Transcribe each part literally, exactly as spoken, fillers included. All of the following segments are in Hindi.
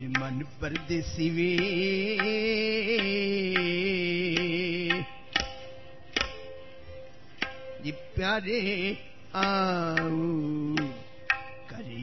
मन परदेसी वे ये प्यारे आओ करे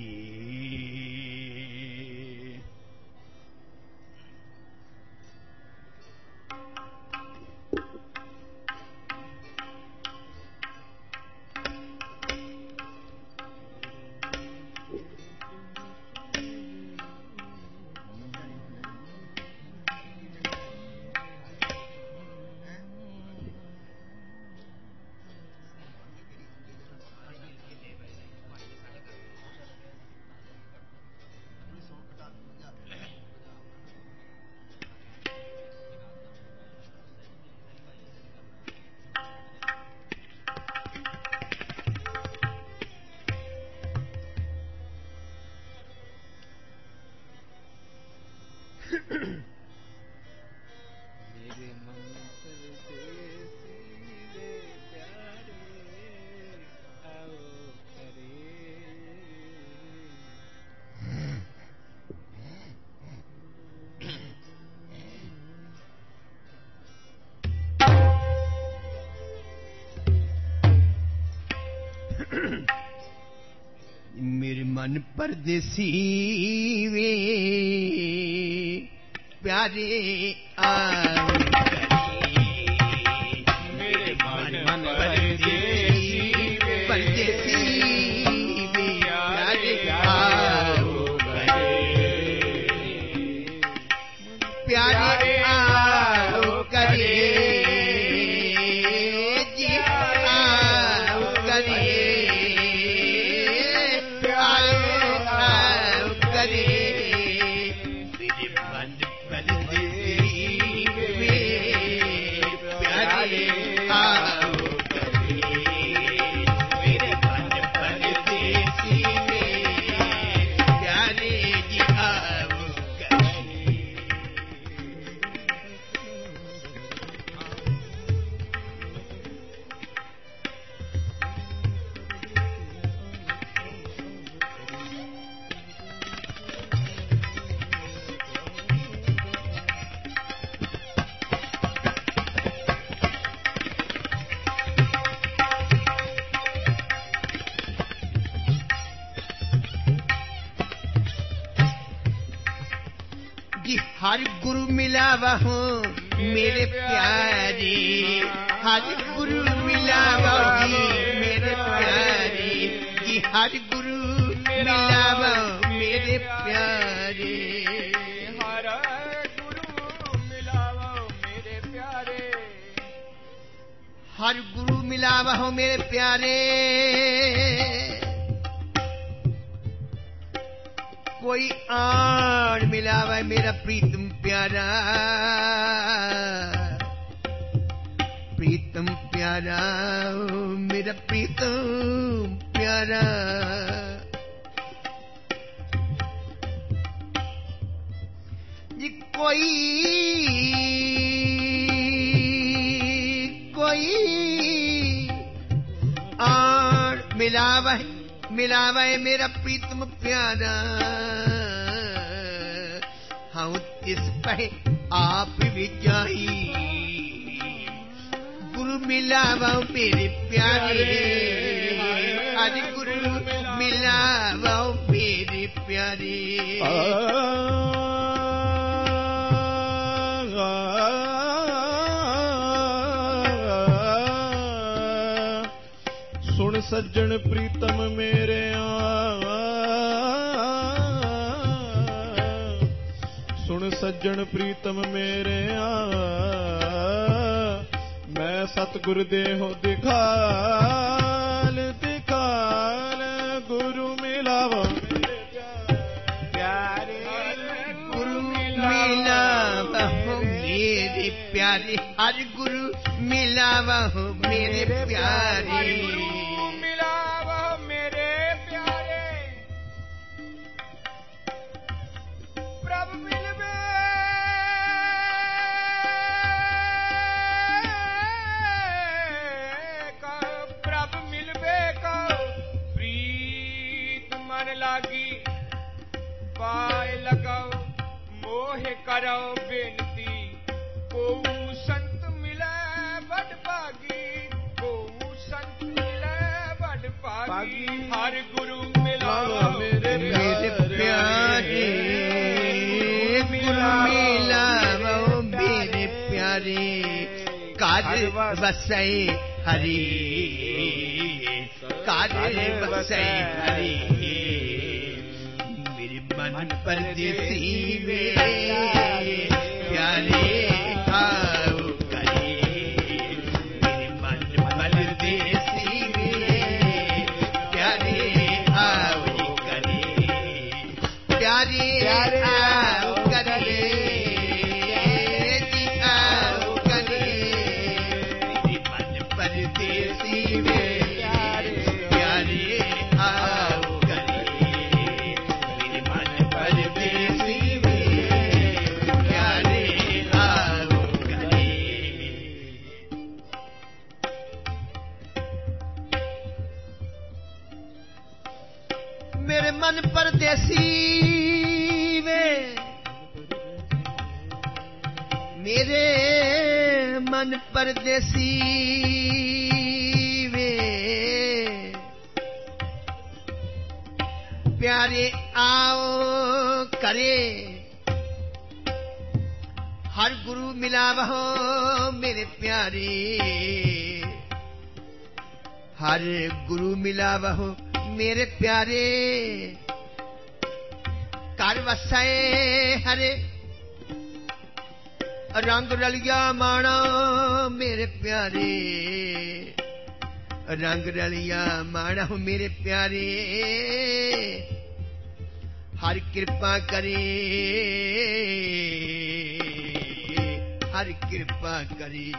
मेरे मन परदेसी वे प्यारे आओ मेरे मन परदेसी परदेसी वे प्यारे आओ प्यारे आओ करे जी आओ करे हर गुरु मिलावा हूँ मेरे प्यारे हर गुरु मिलावा मेरे प्यारे कि हर गुरु मिलावा मेरे प्यारे हर गुरु मिलावा मेरे प्यारे हर गुरु मिलावा हो मेरे प्यारे कोई आन मिलावा मेरा प्रीतम प्यारा प्रीतम प्यारा मेरा प्रीतम प्यारा जी कोई कोई आन मिलावा मिलावा है मेरा प्रीतम प्यारा हाँ तिस पे आप विजाई गुरु मिलावा मेरे प्यारे हर गुरु मिलावा मेरे प्यारे सुन सज्जन प्रीतम मेरे आ सुन सज्जन प्रीतम मेरे आ मैं सतगुरु देहो दिखाल दिखाल गुरु मिलावो मेरे प्यारे गुरु मिलावा मेरे प्यारे हर गुरु मिलावा मेरे प्यारे लागी पाए लगाओ तोहे करो बेनती को संत मिले बड़ भागी को संत मिले बड़ भागी हर गुरु मिला मेरे प्यारे गुरु मिला वो मेरे प्यारे काज बसै हरि काज बसै हरि मेरे मन परदेसी वे प्यारे आओ करे मेरे मन परदेसी वे प्यारे आओ करे प्यारे आओ करे जी आओ करे मेरे मन परदेसी वे मन परदेसी वे मेरे मन परदेसी वे प्यारे आओ करे हर गुरु मिला वहो मेरे प्यारे हर गुरु मिला वहो मेरे प्यारे कर वसै हरे रंग रलिया माणा मेरे प्यारे रंग रलिया माणा मेरे प्यारे हर कृपा करे हर कृपा करे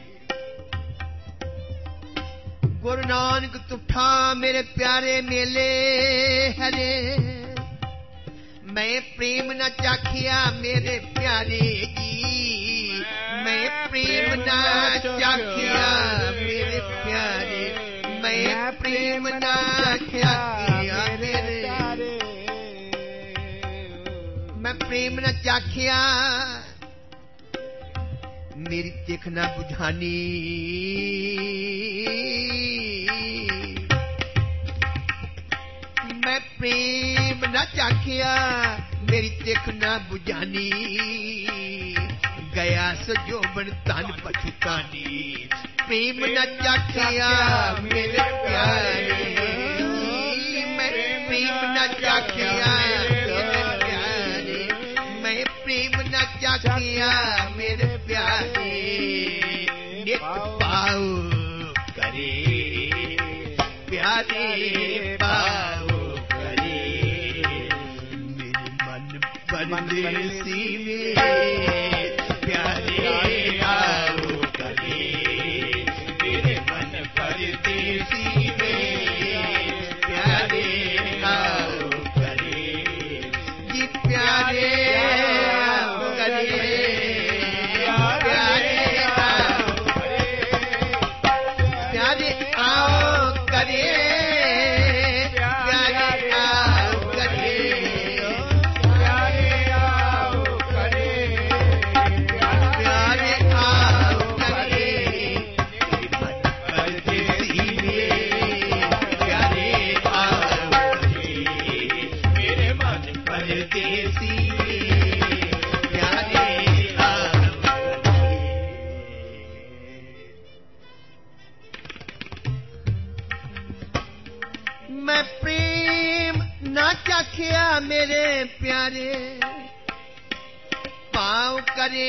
गुरु नानक तुठा मेरे प्यारे मेले हरे मैं प्रेम न चाखिया मेरे प्यारे जी मैं प्रेम न चाखिया मेरे प्यारे मैं प्रेम न चाखिया मेरे मैं प्रेम न चाखिया मेरी देखना बुझानी मैं प्रेम न चाखिया मेरी देखना बुझानी गया सजोबन तन पछुतानी प्रेम न चाखिया मेरे प्यारे मैं प्रेम न चाखिया मेरे प्यारे मैं प्रेम न चाखिया मेरे प्यारे नित पाओ करे प्यारे पाओ करे मेरे मन परदेसी में प्यारे आओ करे मेरे मन परदेसी में प्यारे आओ करे जी प्यारे आओ करे मैं प्रेम ना चाखिया मेरे प्यारे पाँव करे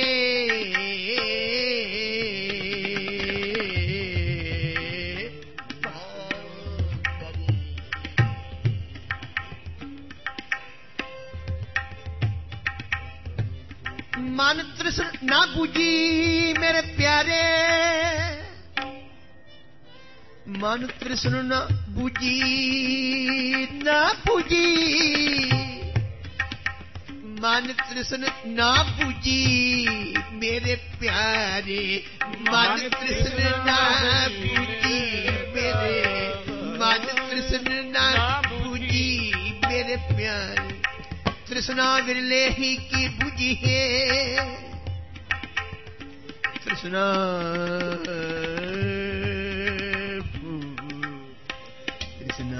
मन तृष्ण ना बुझी मेरे प्यारे मन तृष्ण न बुझी न बुझी मन तृष्ण न बुझी मेरे प्यारे मन तृष्ण न बुझी मेरे मन तृष्ण न बुझी मेरे प्यारे तृष्णा विरले ही की बुझी है तृष्णा तृष्णा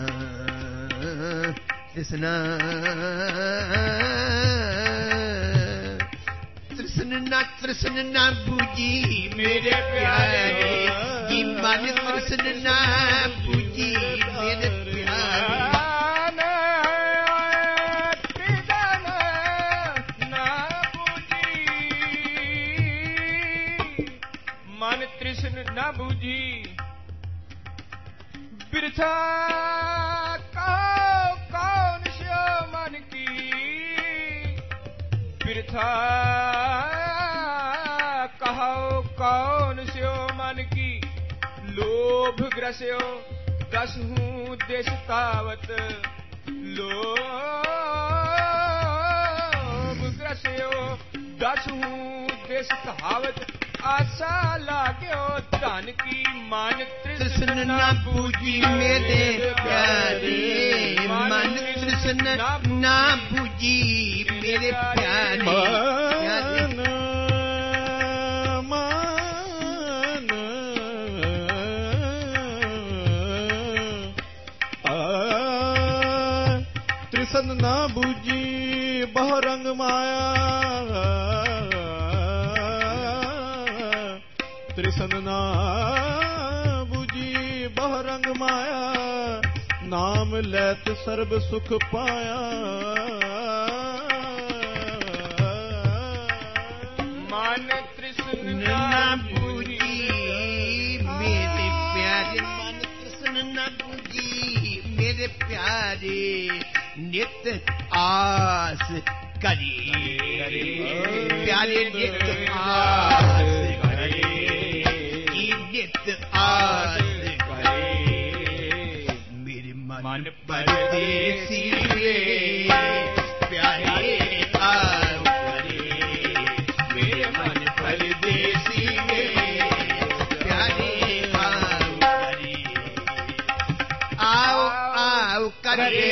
तृष्णा तृष्णा तृष्णा बुझी मेरे प्यारे की मन तृष्णा बुझी मेरे प्यारे कृष्ण न बूझी बिरथा कहो कौन से मन की बिरथा कहो कौन से मन की लोभ ग्रस्यो दसहूं देश तावत लोभ ग्रस्यो दसहूं देश तावत आशा लाग्यो धन की मन तृष्ण न बूझी मेरे प्यारे मन तृष्ण न बूझी मेरे प्यारे मान तृष्ण न बूझी बहुरंग माया तृष्ण ना बुझी बहुरंग माया नाम लेत सर्ब सुख पाया मन तृष्ण ना बुझी मेरे प्यारे मन तृष्ण न बुझी मेरे प्यारे नित आस करी प्यारे नित आस नित आस करे मेरे मन परदेसी प्यारे आओ करे मेरे मन परदेसी प्यारे आओ करे आओ आओ करे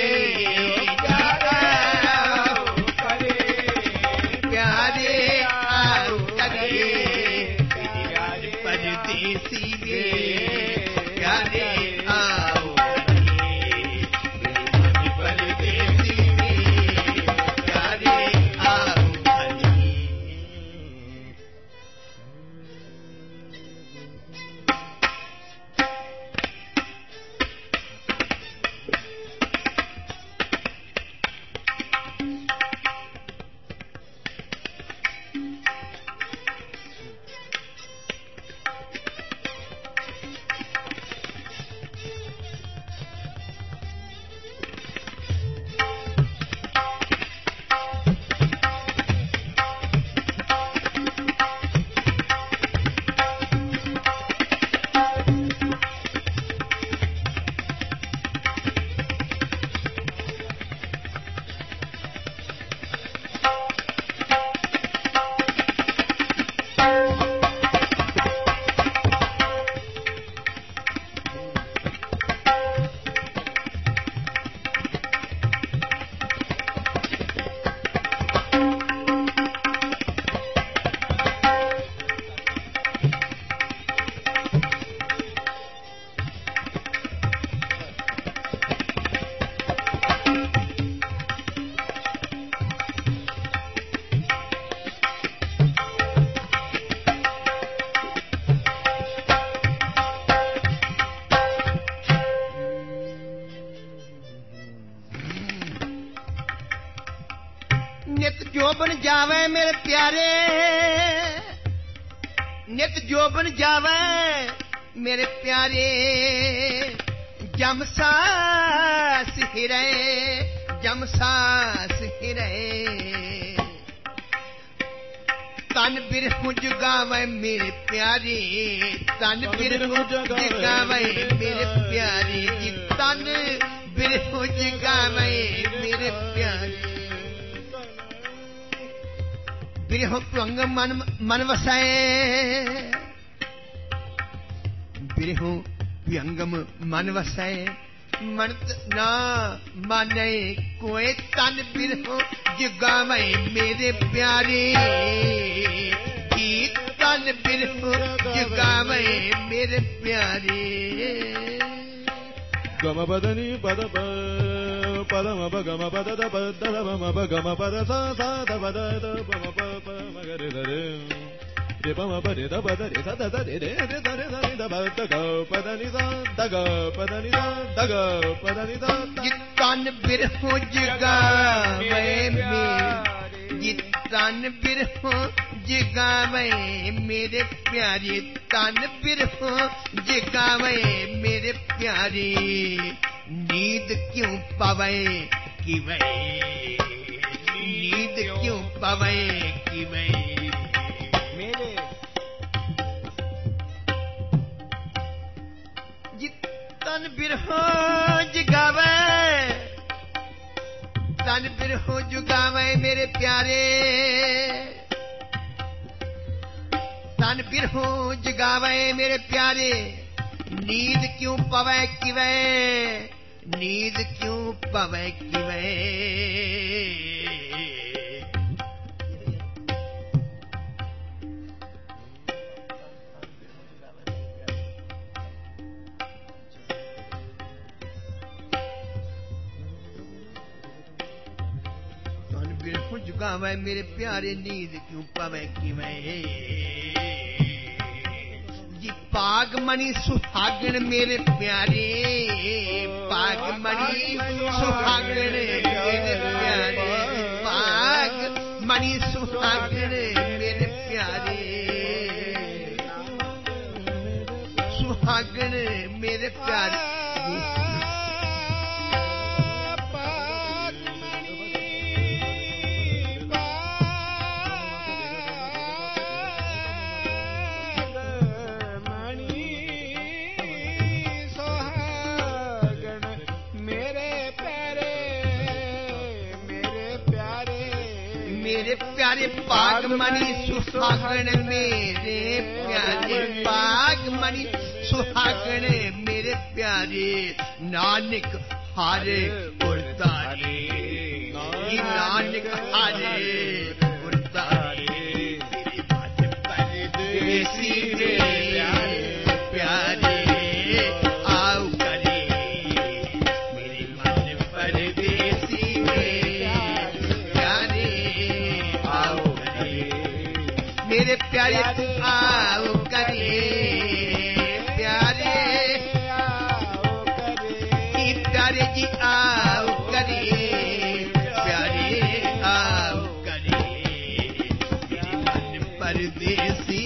जोबन जावे मेरे प्यारे नित जोबन जावे मेरे प्यारे जमसास हिरे जमसास हिरे तन बिरहु जगावे मेरे प्यारे तन बिरहु जगावे मेरे प्यारे जी तन बिरहु जगावे मेरे प्यारे बिरहु भंग मन मन वसाए बिरहु व्यंगम मन वसाए मन ना माने कोई तन बिरहु जगावे मेरे प्यारे गीत तन बिरहो जगावे मेरे प्यारे गम पदनी पद पदम गम पद पद गम गम पद सा सा पद पम प मगरे रे रे पम परे द पद रे सा द रे रे रे द रे द द ग पदनी सा द ग पदनी सा द ग पदनी सा जितन बिरहो जगावे मेरे जितन बिरहो जगावे मेरे प्यारे तन बिरहो जगावे मेरे प्यारे नींद क्यों पावे कि वे नींद क्यों पावे कि वे मेरे जितन बिरहो जगावे तन बिरहो जगावे मेरे प्यारे तन बिरहो जगावे मेरे प्यारे नींद क्यों पवे किवे नींद क्यों पवे किवे तन बिरहो जगावे मेरे प्यारे नींद क्यों पवे किवे पागमणि सुहागण मेरे प्यारे पागमणि सुहागण मेरे प्यारे पागमणि सुहागण मेरे प्यारे सुहागण मेरे प्यारे मेरे प्यारे पागमणि सुहागण मेरे प्यारे पागमणि सुहागण मेरे प्यारे नानक हारे उड़तारे नानक हारे उड़तारे मेरे मन परदेसी प्यारे आओ करे मेरे मन परदेसी मेरे प्यारे आओ करे प्यारे आओ करे प्यारे जी आओ करे प्यारे आओ करे मेरे मन परदेसी